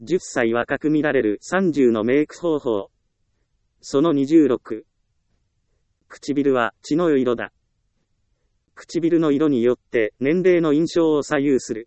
10歳若く見られる30のメイク方法。その26。唇は血の色だ。唇の色によって年齢の印象を左右する。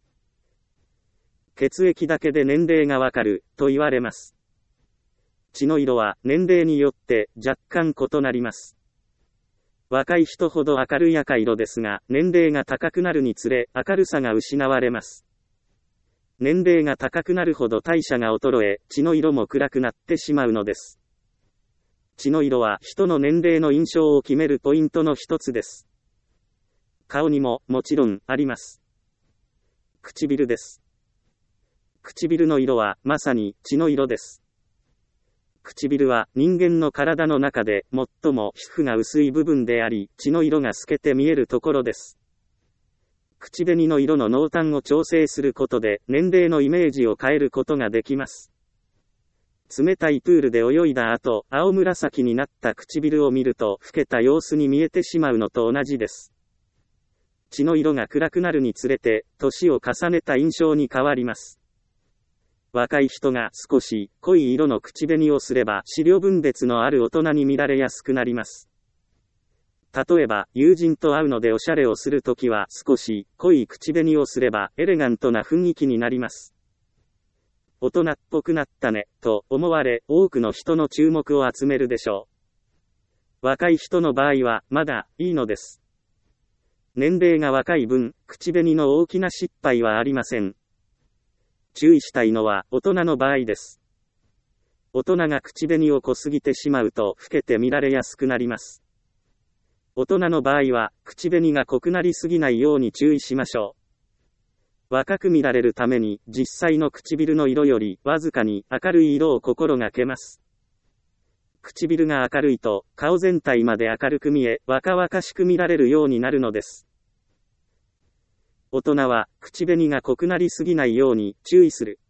血液だけで年齢がわかると言われます。血の色は年齢によって若干異なります。若い人ほど明るい赤色ですが、年齢が高くなるにつれ明るさが失われます。年齢が高くなるほど代謝が衰え、血の色も暗くなってしまうのです。血の色は人の年齢の印象を決めるポイントの一つです。顔にももちろんあります。唇です。唇の色はまさに血の色です。唇は人間の体の中で最も皮膚が薄い部分であり、血の色が透けて見えるところです。口紅の色の濃淡を調整することで年齢のイメージを変えることができます。冷たいプールで泳いだ後、青紫になった唇を見ると老けた様子に見えてしまうのと同じです。血の色が暗くなるにつれて、年を重ねた印象に変わります。若い人が少し濃い色の口紅をすれば視力分別のある大人に見られやすくなります。例えば、友人と会うのでおしゃれをするときは少し濃い口紅をすればエレガントな雰囲気になります。大人っぽくなったね、と思われ、多くの人の注目を集めるでしょう。若い人の場合は、まだいいのです。年齢が若い分、口紅の大きな失敗はありません。注意したいのは大人の場合です。大人が口紅を濃すぎてしまうと老けて見られやすくなります。大人の場合は口紅が濃くなりすぎないように注意しましょう。若く見られるために実際の唇の色よりわずかに明るい色を心がけます。唇が明るいと顔全体まで明るく見え若々しく見られるようになるのです。大人は口紅が濃くなりすぎないように注意する。